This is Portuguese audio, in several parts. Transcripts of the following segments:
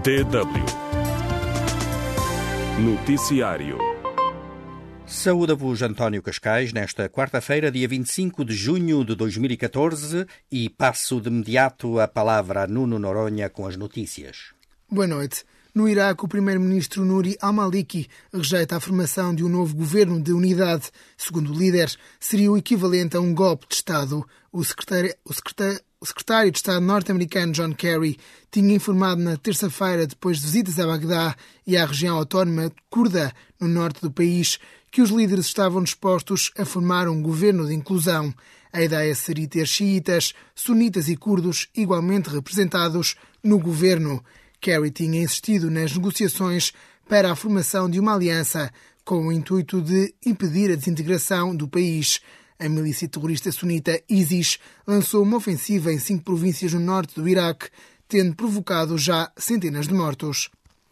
DW Noticiário. Saúda-vos António Cascais nesta quarta-feira, dia 25 de junho de 2014, e passo de imediato a palavra a Nuno Noronha com as notícias. Boa noite. No Iraque, o primeiro-ministro Nouri al-Maliki rejeita a formação de um novo governo de unidade. Segundo o líder, seria o equivalente a um golpe de Estado. O secretário de Estado norte-americano John Kerry tinha informado na terça-feira, depois de visitas a Bagdá e à região autónoma curda no norte do país, que os líderes estavam dispostos a formar um governo de inclusão. A ideia seria ter xiitas, sunitas e curdos igualmente representados no governo. Kerry tinha insistido nas negociações para a formação de uma aliança com o intuito de impedir a desintegração do país. A milícia terrorista sunita ISIS lançou uma ofensiva em 5 províncias no norte do Iraque, tendo provocado já centenas de mortos.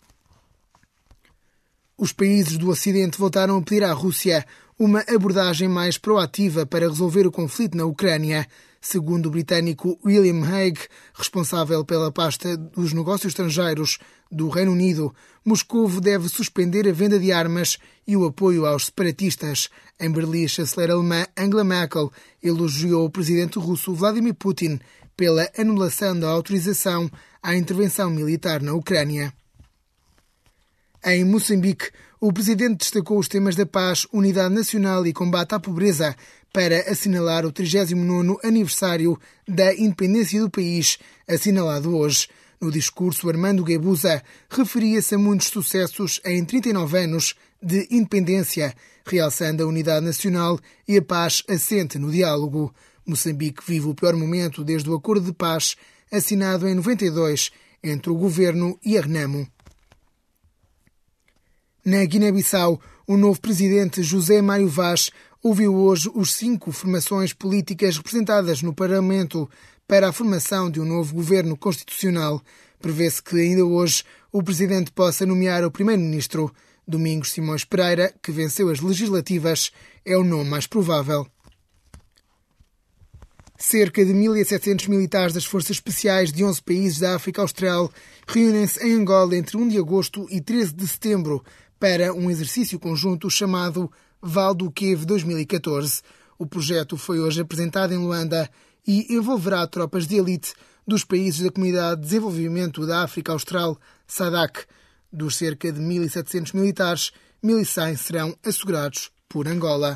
Os países do Ocidente voltaram a pedir à Rússia uma abordagem mais proativa para resolver o conflito na Ucrânia. Segundo o britânico William Hague, responsável pela pasta dos negócios estrangeiros do Reino Unido, Moscovo deve suspender a venda de armas e o apoio aos separatistas. Em Berlim, a chanceler alemã Angela Merkel elogiou o presidente russo Vladimir Putin pela anulação da autorização à intervenção militar na Ucrânia. Em Moçambique, o presidente destacou os temas da paz, unidade nacional e combate à pobreza para assinalar o 39º aniversário da independência do país, assinalado hoje. No discurso, Armando Guebuza referia-se a muitos sucessos em 39 anos de independência, realçando a unidade nacional e a paz assente no diálogo. Moçambique vive o pior momento desde o acordo de paz assinado em 92 entre o governo e a Renamo. Na Guiné-Bissau, o novo presidente José Mário Vaz ouviu hoje os 5 formações políticas representadas no Parlamento para a formação de um novo governo constitucional. Prevê-se que ainda hoje o presidente possa nomear o primeiro-ministro. Domingos Simões Pereira, que venceu as legislativas, é o nome mais provável. Cerca de 1.700 militares das Forças Especiais de 11 países da África Austral reúnem-se em Angola entre 1 de agosto e 13 de setembro para um exercício conjunto chamado Val do Queve 2014. O projeto foi hoje apresentado em Luanda e envolverá tropas de elite dos países da Comunidade de Desenvolvimento da África Austral, SADC. Dos cerca de 1.700 militares, 1.100 serão assegurados por Angola.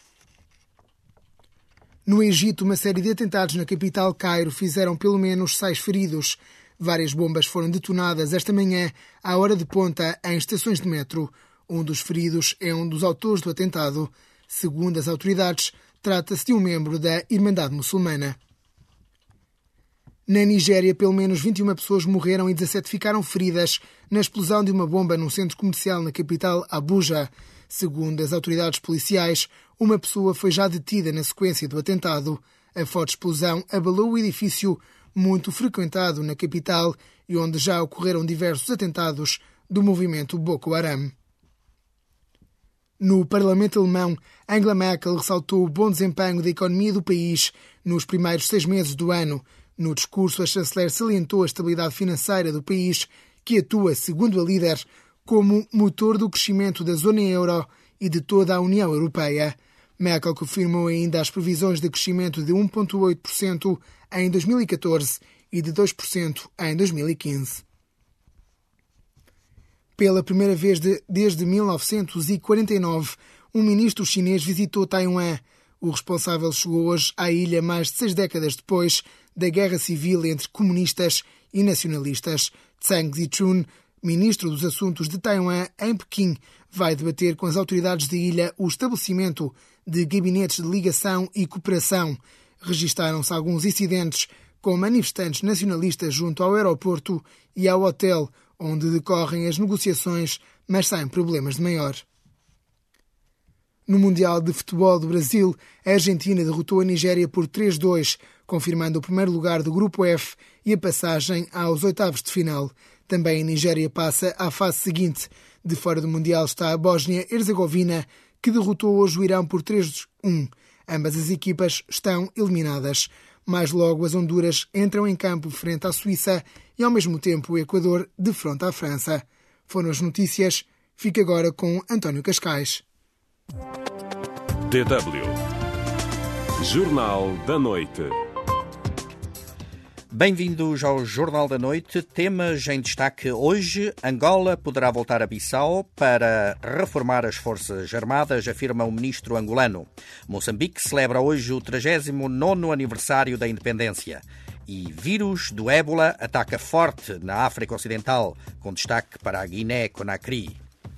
No Egito, uma série de atentados na capital Cairo fizeram pelo menos 6 feridos. Várias bombas foram detonadas esta manhã à hora de ponta em estações de metro. Um dos feridos é um dos autores do atentado. Segundo as autoridades, trata-se de um membro da Irmandade Muçulmana. Na Nigéria, pelo menos 21 pessoas morreram e 17 ficaram feridas na explosão de uma bomba num centro comercial na capital Abuja. Segundo as autoridades policiais, uma pessoa foi já detida na sequência do atentado. A forte explosão abalou o edifício muito frequentado na capital e onde já ocorreram diversos atentados do movimento Boko Haram. No Parlamento alemão, Angela Merkel ressaltou o bom desempenho da economia do país nos primeiros 6 meses do ano. No discurso, a chanceler salientou a estabilidade financeira do país, que atua, segundo a líder, como motor do crescimento da zona euro e de toda a União Europeia. Merkel confirmou ainda as previsões de crescimento de 1,8% em 2014 e de 2% em 2015. Pela primeira vez desde 1949, um ministro chinês visitou Taiwan. O responsável chegou hoje à ilha mais de 6 décadas depois da guerra civil entre comunistas e nacionalistas. Zhang Zichun, ministro dos Assuntos de Taiwan em Pequim, vai debater com as autoridades da ilha o estabelecimento de gabinetes de ligação e cooperação. Registaram-se alguns incidentes com manifestantes nacionalistas junto ao aeroporto e ao hotel onde decorrem as negociações, mas sem problemas de maior. No Mundial de Futebol do Brasil, a Argentina derrotou a Nigéria por 3-2, confirmando o primeiro lugar do Grupo F e a passagem aos oitavos de final. Também a Nigéria passa à fase seguinte. De fora do Mundial está a Bósnia-Herzegovina, que derrotou hoje o Irão por 3-1. Ambas as equipas estão eliminadas. Mais logo, as Honduras entram em campo frente à Suíça e, ao mesmo tempo, o Equador defronta a França. Foram as notícias. Fica agora com António Cascais. DW Jornal da Noite. Bem-vindos ao Jornal da Noite. Temas em destaque hoje. Angola poderá voltar a Bissau para reformar as Forças Armadas, afirma o ministro angolano. Moçambique celebra hoje o 39º aniversário da independência. E vírus do ébola ataca forte na África Ocidental, com destaque para a Guiné-Conakry.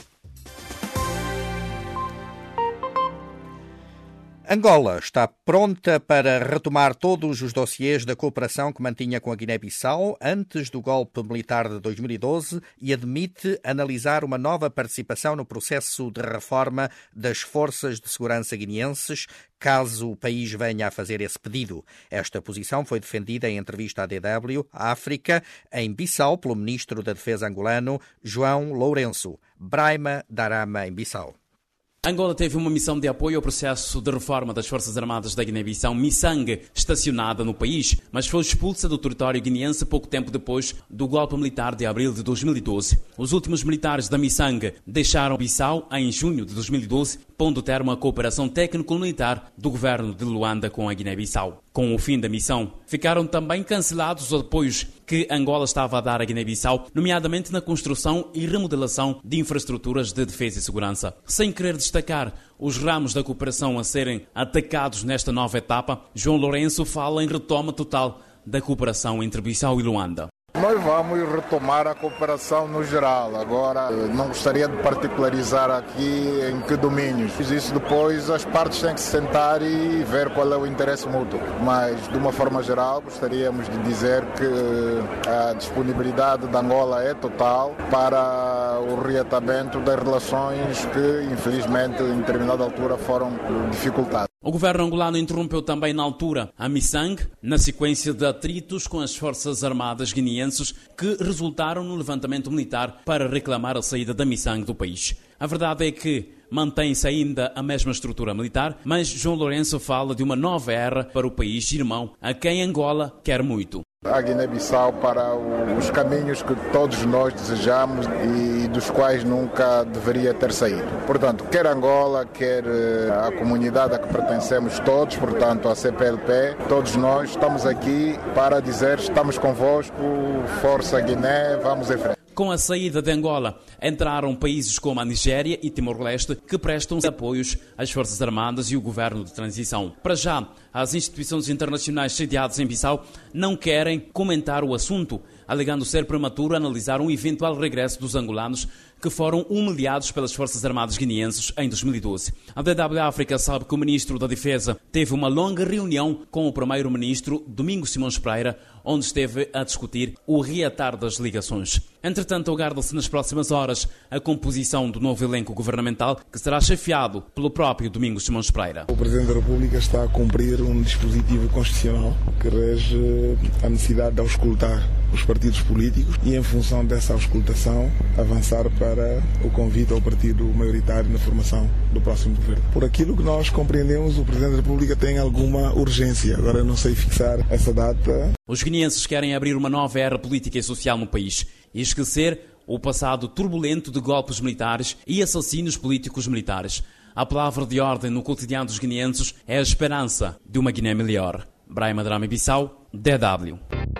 Angola está pronta para retomar todos os dossiês da cooperação que mantinha com a Guiné-Bissau antes do golpe militar de 2012 e admite analisar uma nova participação no processo de reforma das forças de segurança guineenses, caso o país venha a fazer esse pedido. Esta posição foi defendida em entrevista à DW África, em Bissau, pelo ministro da Defesa angolano, João Lourenço. Braima Darama, em Bissau. Angola teve uma missão de apoio ao processo de reforma das Forças Armadas da Guiné-Bissau, MISANG, estacionada no país, mas foi expulsa do território guineense pouco tempo depois do golpe militar de abril de 2012. Os últimos militares da MISANG deixaram Bissau em junho de 2012, pondo termo à cooperação técnico-militar do governo de Luanda com a Guiné-Bissau. Com o fim da missão, ficaram também cancelados os apoios que Angola estava a dar à Guiné-Bissau, nomeadamente na construção e remodelação de infraestruturas de defesa e segurança. Sem querer destacar os ramos da cooperação a serem atacados nesta nova etapa, João Lourenço fala em retoma total da cooperação entre Bissau e Luanda. Nós vamos retomar a cooperação no geral. Agora, não gostaria de particularizar aqui em que domínios. Isso depois as partes têm que se sentar e ver qual é o interesse mútuo. Mas, de uma forma geral, gostaríamos de dizer que a disponibilidade da Angola é total para o reatamento das relações que, infelizmente, em determinada altura foram dificultadas. O governo angolano interrompeu também na altura a MISANG, na sequência de atritos com as Forças Armadas guineenses que resultaram no levantamento militar para reclamar a saída da MISANG do país. A verdade é que mantém-se ainda a mesma estrutura militar, mas João Lourenço fala de uma nova era para o país irmão, a quem Angola quer muito. A Guiné-Bissau para os caminhos que todos nós desejamos e dos quais nunca deveria ter saído. Portanto, quer Angola, quer a comunidade a que pertencemos todos, portanto a CPLP, todos nós estamos aqui para dizer estamos convosco, força Guiné, vamos em frente. Com a saída de Angola, entraram países como a Nigéria e Timor-Leste que prestam apoios às Forças Armadas e o governo de transição. Para já, as instituições internacionais sediadas em Bissau não querem comentar o assunto, alegando ser prematuro analisar um eventual regresso dos angolanos que foram humilhados pelas Forças Armadas guineenses em 2012. A DW África sabe que o ministro da Defesa teve uma longa reunião com o primeiro-ministro Domingos Simões Pereira, onde esteve a discutir o reatar das ligações. Entretanto, aguarda-se nas próximas horas a composição do novo elenco governamental, que será chefiado pelo próprio Domingos Simões Pereira. O Presidente da República está a cumprir um dispositivo constitucional que rege a necessidade de auscultar os partidos políticos e, em função dessa auscultação, avançar para o convite ao partido maioritário na formação do próximo governo. Por aquilo que nós compreendemos, o Presidente da República tem alguma urgência. Agora eu não sei fixar essa data. Os guineenses querem abrir uma nova era política e social no país e esquecer o passado turbulento de golpes militares e assassínios políticos militares. A palavra de ordem no cotidiano dos guineenses é a esperança de uma Guiné melhor. Braima Darama, Bissau, DW.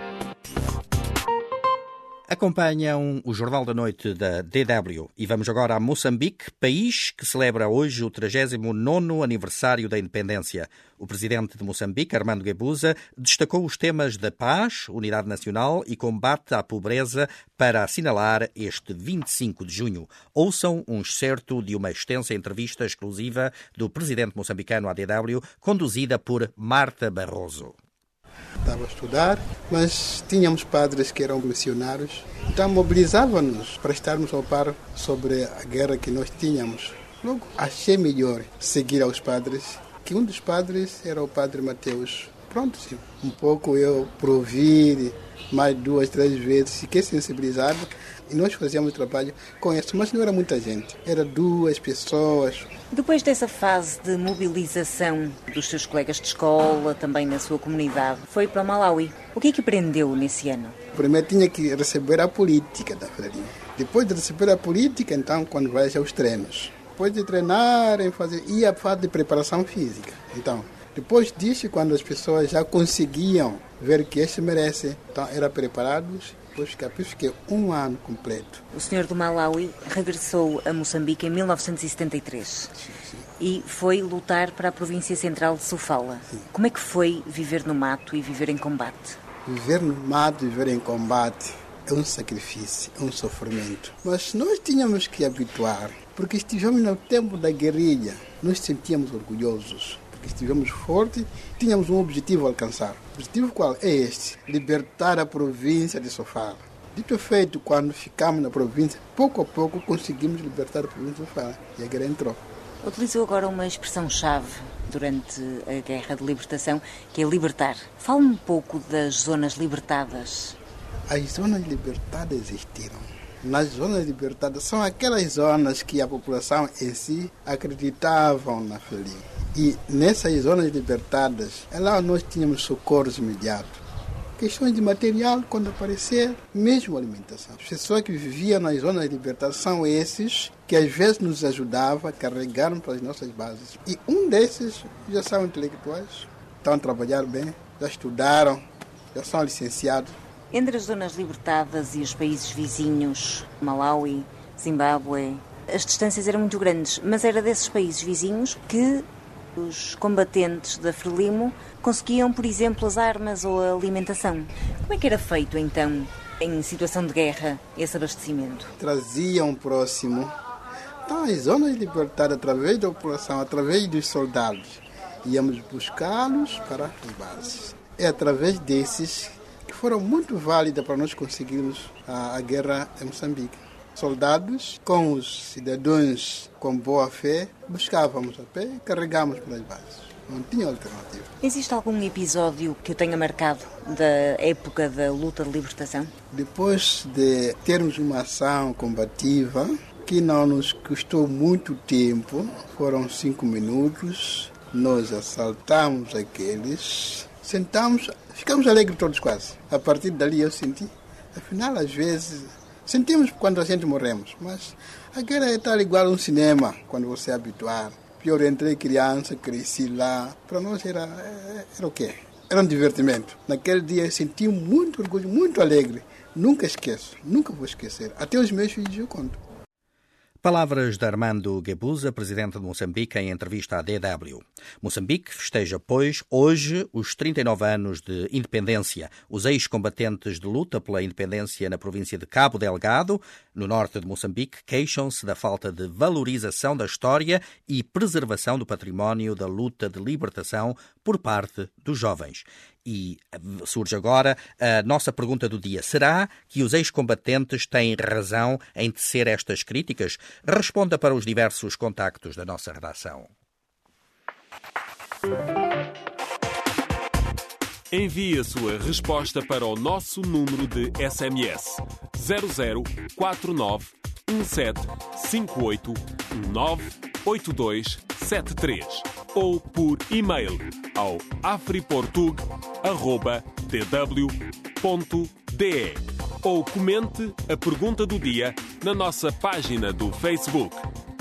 Acompanham o Jornal da Noite da DW e vamos agora a Moçambique, país que celebra hoje o 39º aniversário da independência. O presidente de Moçambique, Armando Guebuza, destacou os temas da paz, unidade nacional e combate à pobreza para assinalar este 25 de junho. Ouçam um excerto de uma extensa entrevista exclusiva do presidente moçambicano à DW, conduzida por Marta Barroso. Estava a estudar, mas tínhamos padres que eram missionários, então mobilizávamos para estarmos ao par sobre a guerra que nós tínhamos. Logo, achei melhor seguir aos padres, que um dos padres era o padre Mateus pronto, sim. Um pouco eu provi, mais 2, 3 vezes, fiquei sensibilizado e nós fazíamos trabalho com isso, mas não era muita gente, era 2 pessoas. Depois dessa fase de mobilização dos seus colegas de escola, também na sua comunidade, foi para Malawi. O que é que aprendeu nesse ano? Primeiro tinha que receber a política da Frelimo. Depois de receber a política, então, quando vai aos treinos. Depois de treinarem, ia a fase de preparação física. Então, depois disso, quando as pessoas já conseguiam ver que este merece, então eram preparados. Depois fiquei 1 ano completo. O senhor do Malawi regressou a Moçambique em 1973 e foi lutar para a província central de Sofala. Sim. Como é que foi viver no mato e viver em combate? Viver no mato e viver em combate é um sacrifício, é um sofrimento. Mas nós tínhamos que habituar, porque estivemos no tempo da guerrilha, nós sentíamos orgulhosos. Estivemos fortes, tínhamos um objetivo a alcançar. O objetivo qual é este? Libertar a província de Sofala. Dito feito, quando ficamos na província, pouco a pouco conseguimos libertar a província de Sofala. E a guerra entrou. Utilizou agora uma expressão-chave durante a Guerra de Libertação, que é libertar. Fale-me um pouco das zonas libertadas. As zonas libertadas existiram. Nas zonas libertadas são aquelas zonas que a população em si acreditavam na Frelimo. E nessas zonas libertadas, lá nós tínhamos socorros imediatos. Questões de material, quando aparecer, mesmo alimentação. As pessoas que viviam nas zonas libertadas são esses que às vezes nos ajudavam a carregar para as nossas bases. E um desses já são intelectuais, estão a trabalhar bem, já estudaram, já são licenciados. Entre as zonas libertadas e os países vizinhos, Malawi, Zimbábue, as distâncias eram muito grandes, mas era desses países vizinhos que os combatentes da Frelimo conseguiam, por exemplo, as armas ou a alimentação. Como é que era feito, então, em situação de guerra, esse abastecimento? Traziam próximo. Então, as zonas libertadas, através da população, através dos soldados, íamos buscá-los para as bases. É através desses que foram muito válidas para nós conseguirmos a guerra em Moçambique. Soldados com os cidadãos com boa fé, buscávamos a pé e carregávamos para as bases. Não tinha alternativa. Existe algum episódio que o tenha marcado da época da luta de libertação? Depois de termos uma ação combativa, que não nos custou muito tempo, foram 5 minutos, nós assaltamos aqueles, sentamos, ficamos alegres todos quase. A partir dali eu senti, afinal às vezes... Sentimos quando a gente morremos, mas a guerra é tal igual a um cinema, quando você é habituado. Pior, entrei criança, cresci lá. Para nós era o quê? Era um divertimento. Naquele dia eu senti muito orgulho, muito alegre. Nunca esqueço, nunca vou esquecer. Até os meus filhos eu conto. Palavras de Armando Guebuza, presidente de Moçambique, em entrevista à DW. Moçambique festeja, pois, hoje os 39 anos de independência. Os ex-combatentes de luta pela independência na província de Cabo Delgado, no norte de Moçambique, queixam-se da falta de valorização da história e preservação do património da luta de libertação por parte dos jovens. E surge agora a nossa pergunta do dia. Será que os ex-combatentes têm razão em tecer estas críticas? Responda para os diversos contactos da nossa redação. Envie a sua resposta para o nosso número de SMS 0049 1758 198273 ou por e-mail ao afriportug@dw.de ou comente a pergunta do dia na nossa página do Facebook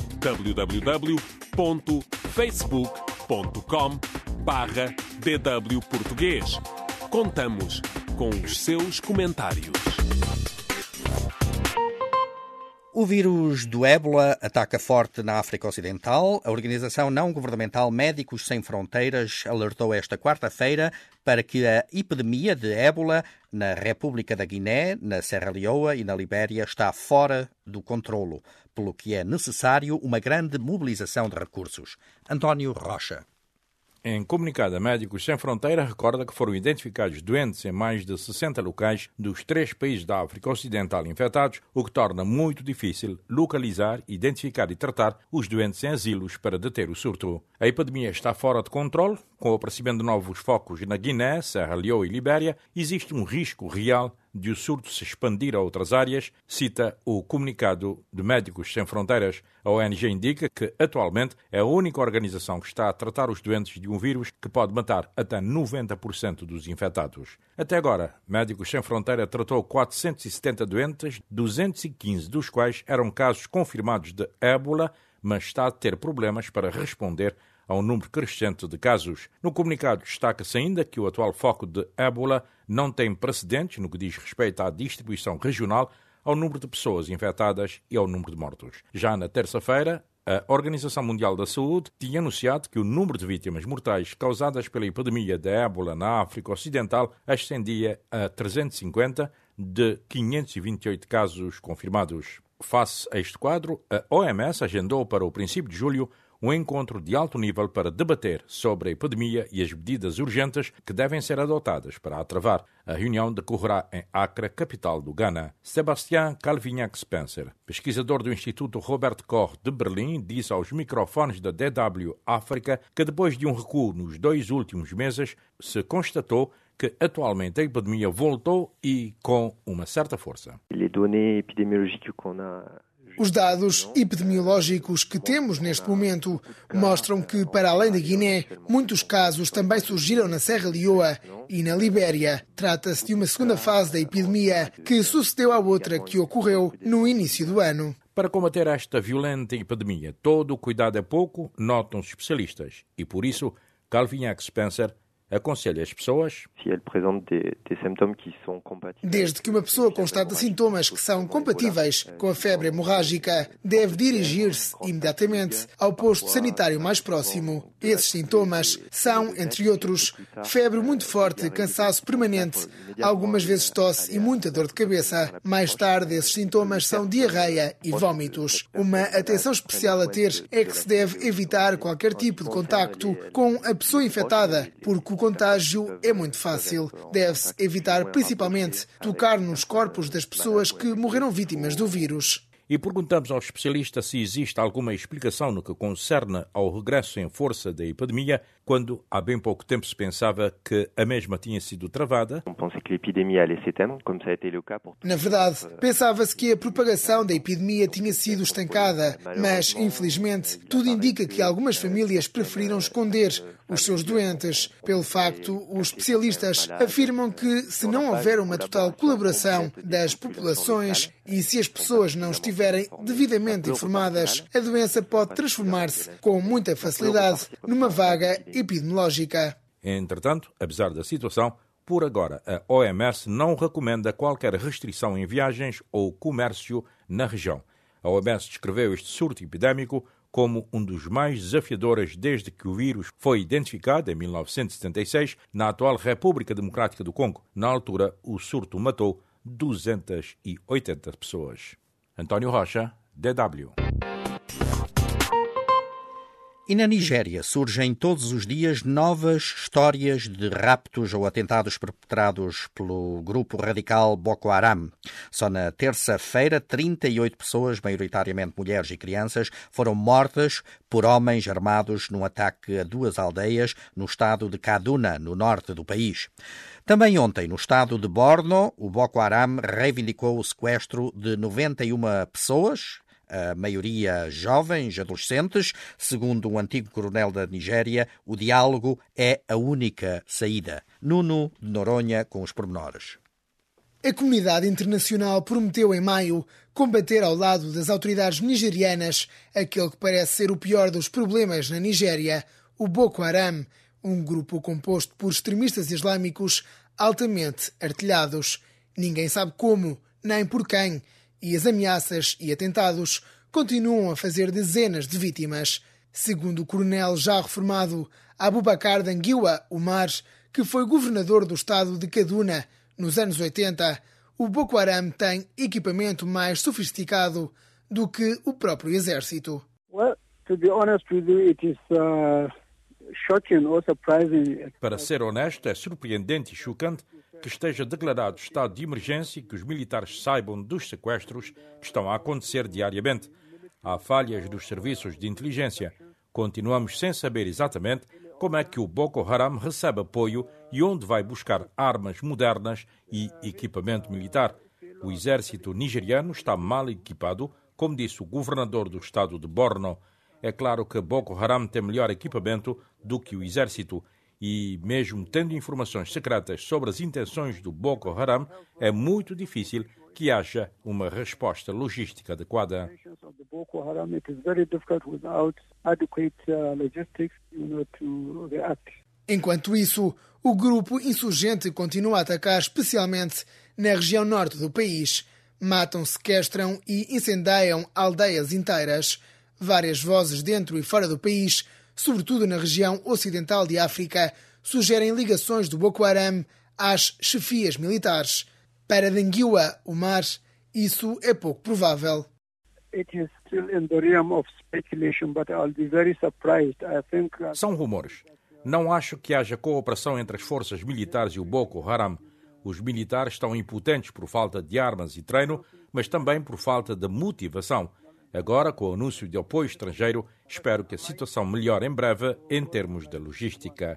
www.facebook.com/DW Português. Contamos com os seus comentários. O vírus do ébola ataca forte na África Ocidental. A organização não-governamental Médicos Sem Fronteiras alertou esta quarta-feira para que a epidemia de ébola na República da Guiné, na Serra Leoa e na Libéria está fora do controlo, pelo que é necessário uma grande mobilização de recursos. António Rocha. Em comunicado, a Médicos Sem Fronteira recorda que foram identificados doentes em mais de 60 locais dos 3 países da África Ocidental infectados, o que torna muito difícil localizar, identificar e tratar os doentes em asilos para deter o surto. A epidemia está fora de controle. Com o aparecimento de novos focos na Guiné, Serra Leoa e Libéria, existe um risco real de o surto se expandir a outras áreas, cita o comunicado de Médicos Sem Fronteiras. A ONG indica que, atualmente, é a única organização que está a tratar os doentes de um vírus que pode matar até 90% dos infectados. Até agora, Médicos Sem Fronteira tratou 470 doentes, 215 dos quais eram casos confirmados de ébola, mas está a ter problemas para responder a um número crescente de casos. No comunicado destaca-se ainda que o atual foco de ébola não tem precedentes no que diz respeito à distribuição regional, ao número de pessoas infectadas e ao número de mortos. Já na terça-feira, a Organização Mundial da Saúde tinha anunciado que o número de vítimas mortais causadas pela epidemia da ébola na África Ocidental ascendia a 350 de 528 casos confirmados. Face a este quadro, a OMS agendou para o princípio de julho um encontro de alto nível para debater sobre a epidemia e as medidas urgentes que devem ser adotadas para a travar. A reunião decorrerá em Accra, capital do Ghana. Sebastián Calvinhac Spencer, pesquisador do Instituto Robert Koch de Berlim, disse aos microfones da DW África que depois de um recuo nos 2 últimos meses, se constatou que atualmente a epidemia voltou e com uma certa força. Os dados epidemiológicos que temos neste momento mostram que, para além da Guiné, muitos casos também surgiram na Serra Leoa e na Libéria. Trata-se de uma segunda fase da epidemia que sucedeu à outra que ocorreu no início do ano. Para combater esta violenta epidemia, todo o cuidado é pouco, notam os especialistas. E por isso, Calvinhac Spencer aconselha as pessoas, desde que uma pessoa constata sintomas que são compatíveis com a febre hemorrágica, deve dirigir-se imediatamente ao posto sanitário mais próximo. Esses sintomas são, entre outros, febre muito forte, cansaço permanente, algumas vezes tosse e muita dor de cabeça. Mais tarde, esses sintomas são diarreia e vômitos. Uma atenção especial a ter é que se deve evitar qualquer tipo de contacto com a pessoa infectada, porque o contágio é muito fácil. Deve-se evitar principalmente tocar nos corpos das pessoas que morreram vítimas do vírus. E perguntamos ao especialista se existe alguma explicação no que concerne ao regresso em força da epidemia, quando há bem pouco tempo se pensava que a mesma tinha sido travada. Na verdade, pensava-se que a propagação da epidemia tinha sido estancada, mas, infelizmente, tudo indica que algumas famílias preferiram esconder os seus doentes. Pelo facto, os especialistas afirmam que, se não houver uma total colaboração das populações e se as pessoas não estiverem devidamente informadas, a doença pode transformar-se com muita facilidade numa vaga epidemiológica. Entretanto, apesar da situação, por agora a OMS não recomenda qualquer restrição em viagens ou comércio na região. A OMS descreveu este surto epidémico como um dos mais desafiadores desde que o vírus foi identificado em 1976 na atual República Democrática do Congo. Na altura, o surto matou 280 pessoas. António Rocha, DW. E na Nigéria surgem todos os dias novas histórias de raptos ou atentados perpetrados pelo grupo radical Boko Haram. Só na terça-feira, 38 pessoas, maioritariamente mulheres e crianças, foram mortas por homens armados num ataque a 2 aldeias no estado de Kaduna, no norte do país. Também ontem, no estado de Borno, o Boko Haram reivindicou o sequestro de 91 pessoas, a maioria jovens, adolescentes. Segundo um antigo coronel da Nigéria, o diálogo é a única saída. Nuno de Noronha com os pormenores. A comunidade internacional prometeu em maio combater ao lado das autoridades nigerianas aquele que parece ser o pior dos problemas na Nigéria, o Boko Haram, um grupo composto por extremistas islâmicos altamente artilhados. Ninguém sabe como, nem por quem, e as ameaças e atentados continuam a fazer dezenas de vítimas. Segundo o coronel já reformado Abubakar Dangiwa Umar, que foi governador do estado de Kaduna nos anos 80, o Boko Haram tem equipamento mais sofisticado do que o próprio exército. Well, to be honest with you, it is Para ser honesto, é surpreendente e chocante que esteja declarado estado de emergência e que os militares saibam dos sequestros que estão a acontecer diariamente. Há falhas dos serviços de inteligência. Continuamos sem saber exatamente como é que o Boko Haram recebe apoio e onde vai buscar armas modernas e equipamento militar. O exército nigeriano está mal equipado, como disse o governador do estado de Borno. É claro que Boko Haram tem melhor equipamento do que o exército e, mesmo tendo informações secretas sobre as intenções do Boko Haram, é muito difícil que haja uma resposta logística adequada. Enquanto isso, o grupo insurgente continua a atacar especialmente na região norte do país. Matam, sequestram e incendiam aldeias inteiras. Várias vozes dentro e fora do país, sobretudo na região ocidental de África, sugerem ligações do Boko Haram às chefias militares. Para Dengiwa Umar, isso é pouco provável. São rumores. Não acho que haja cooperação entre as forças militares e o Boko Haram. Os militares estão impotentes por falta de armas e treino, mas também por falta de motivação. Agora, com o anúncio de apoio estrangeiro, espero que a situação melhore em breve em termos de logística.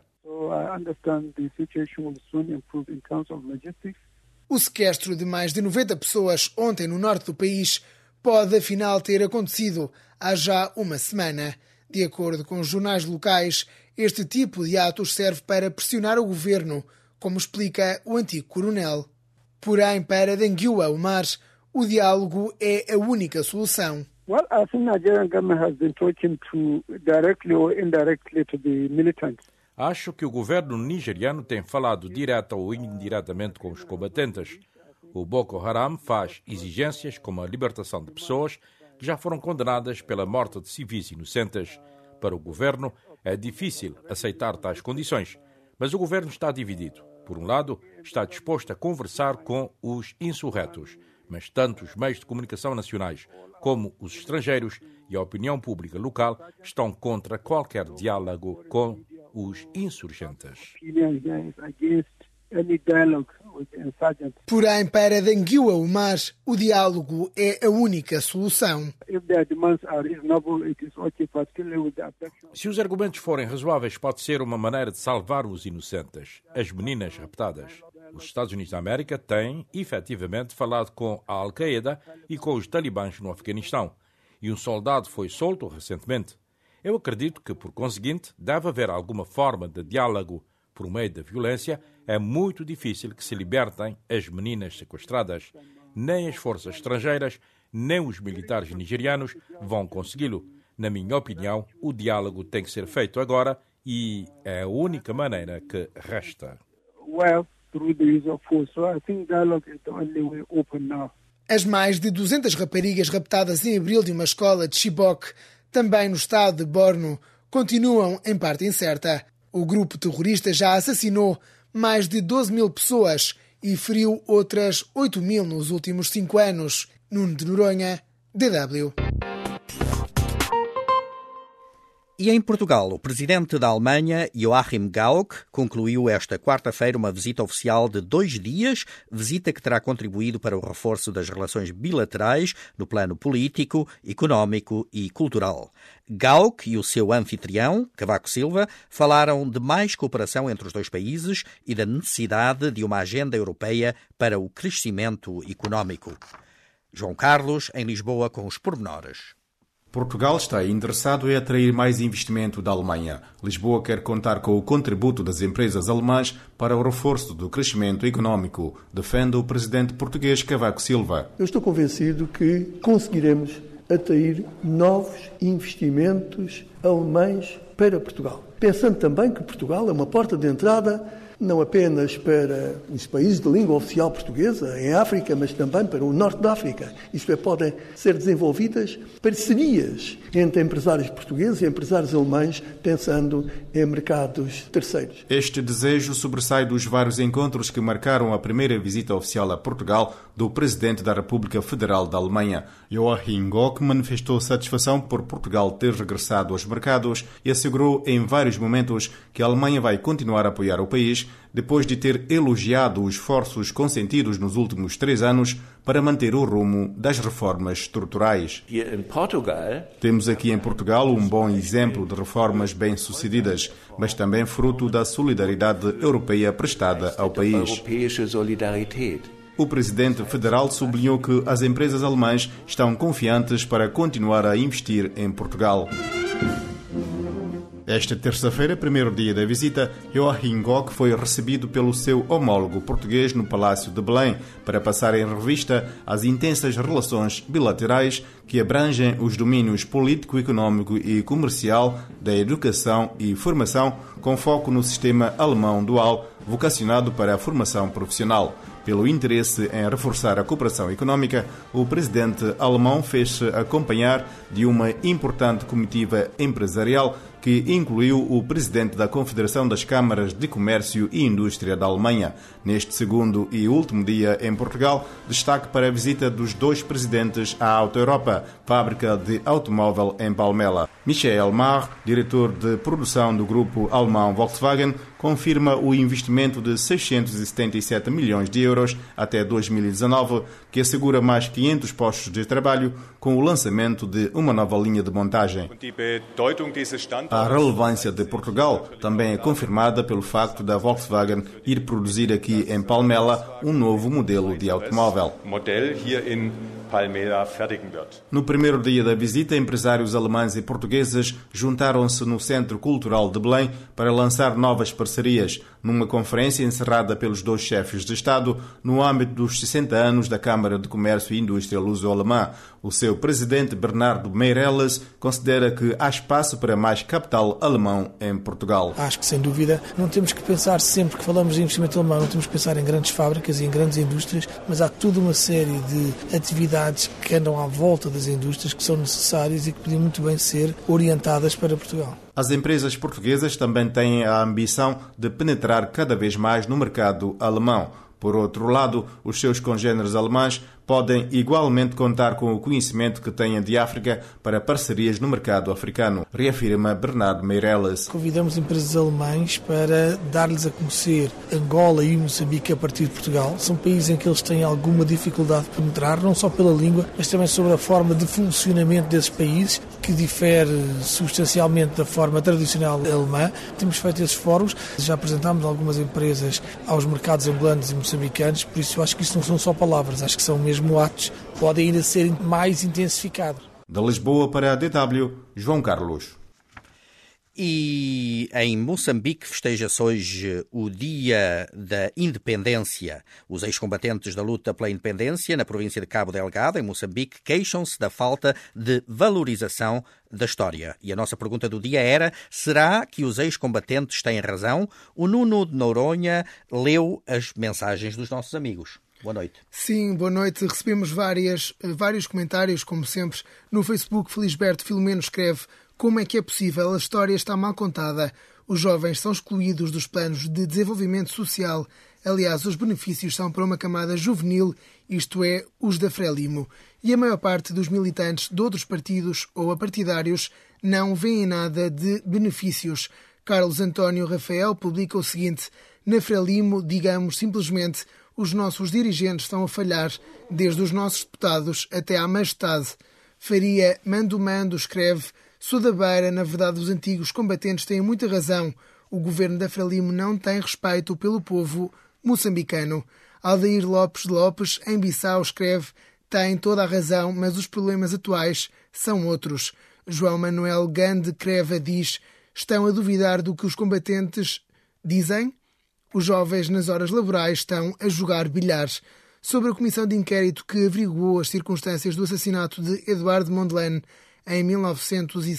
O sequestro de mais de 90 pessoas ontem no norte do país pode afinal ter acontecido há já uma semana. De acordo com os jornais locais, este tipo de atos serve para pressionar o governo, como explica o antigo coronel. Porém, para Dengiwa Umar, o diálogo é a única solução. I think Nigerian government has been talking to directly or indirectly to the militants. Acho que o governo nigeriano tem falado direta ou indiretamente com os combatentes. O Boko Haram faz exigências como a libertação de pessoas que já foram condenadas pela morte de civis inocentes. Para o governo é difícil aceitar tais condições, mas o governo está dividido. Por um lado, está disposto a conversar com os insurretos, mas tanto os meios de comunicação nacionais como os estrangeiros e a opinião pública local estão contra qualquer diálogo com os insurgentes. Porém, para Dengiwa Umar, o diálogo é a única solução. Se os argumentos forem razoáveis, pode ser uma maneira de salvar os inocentes, as meninas raptadas. Os Estados Unidos da América têm, efetivamente, falado com a Al-Qaeda e com os talibãs no Afeganistão. E um soldado foi solto recentemente. Eu acredito que, por conseguinte, deve haver alguma forma de diálogo. Por meio da violência, é muito difícil que se libertem as meninas sequestradas. Nem as forças estrangeiras, nem os militares nigerianos vão consegui-lo. Na minha opinião, o diálogo tem que ser feito agora e é a única maneira que resta. As mais de 200 raparigas raptadas em abril de uma escola de Chibok, também no estado de Borno, continuam em parte incerta. O grupo terrorista já assassinou mais de 12 mil pessoas e feriu outras 8 mil nos últimos 5 anos. Nuno de Noronha, DW. E em Portugal, o presidente da Alemanha, Joachim Gauck, concluiu esta quarta-feira uma visita oficial de 2 dias, visita que terá contribuído para o reforço das relações bilaterais no plano político, económico e cultural. Gauck e o seu anfitrião, Cavaco Silva, falaram de mais cooperação entre os dois países e da necessidade de uma agenda europeia para o crescimento económico. João Carlos, em Lisboa, com os pormenores. Portugal está interessado em atrair mais investimento da Alemanha. Lisboa quer contar com o contributo das empresas alemãs para o reforço do crescimento económico, defende o presidente português Cavaco Silva. Eu estou convencido que conseguiremos atrair novos investimentos alemães para Portugal. Pensando também que Portugal é uma porta de entrada não apenas para os países de língua oficial portuguesa, em África, mas também para o norte da África. Isto é, podem ser desenvolvidas parcerias entre empresários portugueses e empresários alemães, pensando em mercados terceiros. Este desejo sobressai dos vários encontros que marcaram a primeira visita oficial a Portugal do Presidente da República Federal da Alemanha. Joachim Gauck manifestou satisfação por Portugal ter regressado aos mercados e assegurou em vários momentos que a Alemanha vai continuar a apoiar o país depois de ter elogiado os esforços consentidos nos últimos 3 anos para manter o rumo das reformas estruturais. Temos aqui em Portugal um bom exemplo de reformas bem-sucedidas, mas também fruto da solidariedade europeia prestada ao país. O Presidente Federal sublinhou que as empresas alemãs estão confiantes para continuar a investir em Portugal. Esta terça-feira, primeiro dia da visita, Joachim Gauck foi recebido pelo seu homólogo português no Palácio de Belém para passar em revista as intensas relações bilaterais que abrangem os domínios político, econômico e comercial, da educação e formação, com foco no sistema alemão dual, vocacionado para a formação profissional. Pelo interesse em reforçar a cooperação económica, o presidente alemão fez-se acompanhar de uma importante comitiva empresarial que incluiu o presidente da Confederação das Câmaras de Comércio e Indústria da Alemanha. Neste segundo e último dia em Portugal, destaque para a visita dos 2 presidentes à Auto Europa, fábrica de automóvel em Palmela. Michael Mahr, diretor de produção do grupo alemão Volkswagen, confirma o investimento de 677 milhões de euros até 2019, que assegura mais 500 postos de trabalho com o lançamento de uma nova linha de montagem. A relevância de Portugal também é confirmada pelo facto da Volkswagen ir produzir aqui em Palmela um novo modelo de automóvel. No primeiro dia da visita, empresários alemães e portugueses juntaram-se no Centro Cultural de Belém para lançar novas parcerias, numa conferência encerrada pelos 2 chefes de Estado no âmbito dos 60 anos da Câmara de Comércio e Indústria Luso-Alemã. O seu presidente, Bernardo Meirelles, considera que há espaço para mais capital alemão em Portugal. Acho que, sem dúvida, não temos que pensar sempre que falamos de investimento alemão, não temos que pensar em grandes fábricas e em grandes indústrias, mas há toda uma série de atividades que andam à volta das indústrias que são necessárias e que podiam muito bem ser orientadas para Portugal. As empresas portuguesas também têm a ambição de penetrar cada vez mais no mercado alemão. Por outro lado, os seus congêneres alemães podem igualmente contar com o conhecimento que têm de África para parcerias no mercado africano, reafirma Bernardo Meirelles. Convidamos empresas alemães para dar-lhes a conhecer Angola e Moçambique a partir de Portugal. São países em que eles têm alguma dificuldade de penetrar, não só pela língua, mas também sobre a forma de funcionamento desses países, que difere substancialmente da forma tradicional alemã. Temos feito esses fóruns, já apresentámos algumas empresas aos mercados angolanos e moçambicanos, por isso eu acho que isso não são só palavras, acho que são mesmo atos, podem ainda ser mais intensificados. De Lisboa para a DW, João Carlos. E em Moçambique festeja-se hoje o Dia da Independência. Os ex-combatentes da luta pela independência na província de Cabo Delgado, em Moçambique, queixam-se da falta de valorização da história. E a nossa pergunta do dia era: será que os ex-combatentes têm razão? O Nuno de Noronha leu as mensagens dos nossos amigos. Boa noite. Sim, boa noite. Recebemos vários comentários, como sempre. No Facebook, Felisberto Filomeno escreve: como é que é possível? A história está mal contada. Os jovens são excluídos dos planos de desenvolvimento social. Aliás, os benefícios são para uma camada juvenil, isto é, os da Frelimo. E a maior parte dos militantes de outros partidos ou apartidários não veem nada de benefícios. Carlos António Rafael publica o seguinte: na Frelimo, digamos simplesmente, os nossos dirigentes estão a falhar, desde os nossos deputados até à majestade. Faria Mando escreve: sou da Beira, na verdade os antigos combatentes têm muita razão. O governo da Frelimo não tem respeito pelo povo moçambicano. Aldair Lopes de Lopes, em Bissau, escreve: tem toda a razão, mas os problemas atuais são outros. João Manuel Gande Creva diz: estão a duvidar do que os combatentes dizem? Os jovens nas horas laborais estão a jogar bilhar. Sobre a comissão de inquérito que averiguou as circunstâncias do assassinato de Eduardo Mondlane em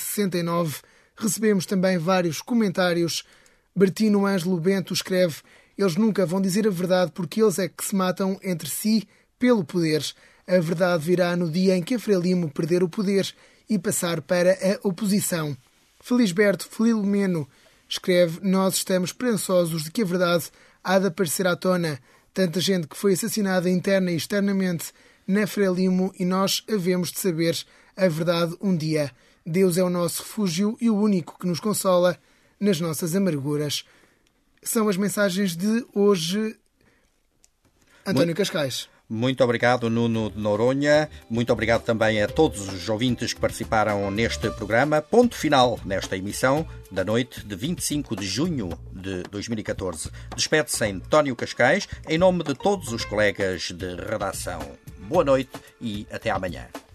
1969, recebemos também vários comentários. Bertino Ângelo Bento escreve: Eles nunca vão dizer a verdade porque eles é que se matam entre si pelo poder. A verdade virá no dia em que a Frelimo perder o poder e passar para a oposição. Felisberto Filomeno escreve: nós estamos esperançosos de que a verdade há de aparecer à tona. Tanta gente que foi assassinada interna e externamente na Frelimo e nós havemos de saber a verdade um dia. Deus é o nosso refúgio e o único que nos consola nas nossas amarguras. São as mensagens de hoje. António Cascais. Muito obrigado, Nuno de Noronha. Muito obrigado também a todos os ouvintes que participaram neste programa. Ponto final nesta emissão da noite de 25 de junho de 2014. Despede-se António Cascais em nome de todos os colegas de redação. Boa noite e até amanhã.